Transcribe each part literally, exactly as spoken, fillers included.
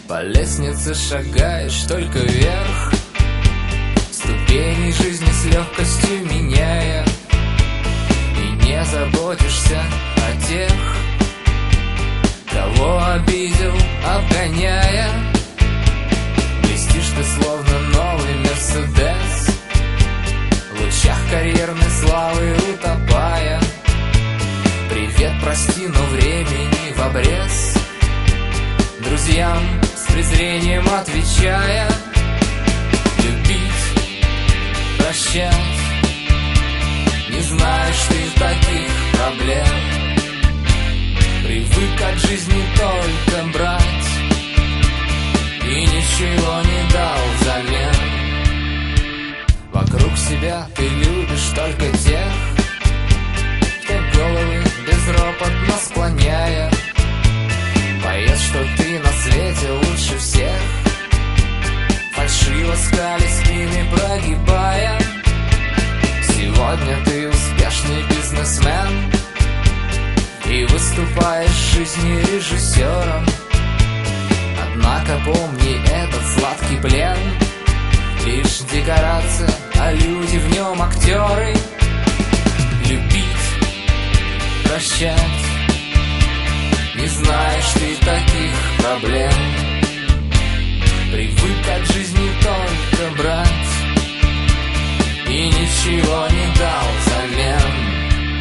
По лестнице шагаешь только вверх, ступени жизни с легкостью меняя, и не заботишься о тех, кого обидел, обгоняя. Блестишь ты словно новый Мерседес, в лучах карьерной славы утопая. Привет, прости, но времени в обрез, друзьям с презрением отвечая. Любить, прощать, не знаешь ты таких проблем. Привык от жизни только брать и ничего не дал взамен. Вокруг себя ты любишь только тех, кто головы безропотно склоняя, поет, что ты на свете лучше всех, фальшиво скали спины прогибая. Сегодня ты успешный бизнесмен и выступаешь в жизни режиссером. Однако помни, этот сладкий плен лишь декорация, а люди в нем актеры. Любить, прощать, не знаешь ты таких проблем. Привык от жизни только брать и ничего не дал взамен.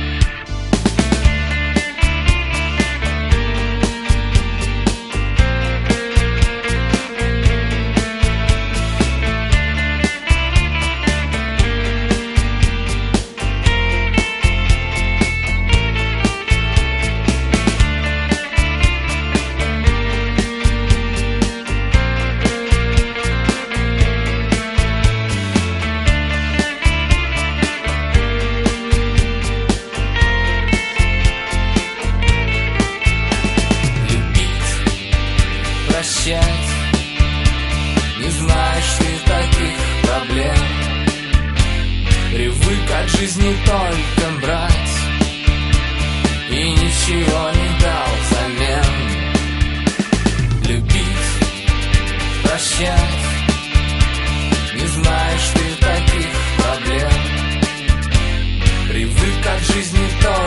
Не знаешь ты таких проблем. Привык от жизни только брать и ничего не дал взамен. Любить, прощать, не знаешь ты таких проблем. Привык от жизни только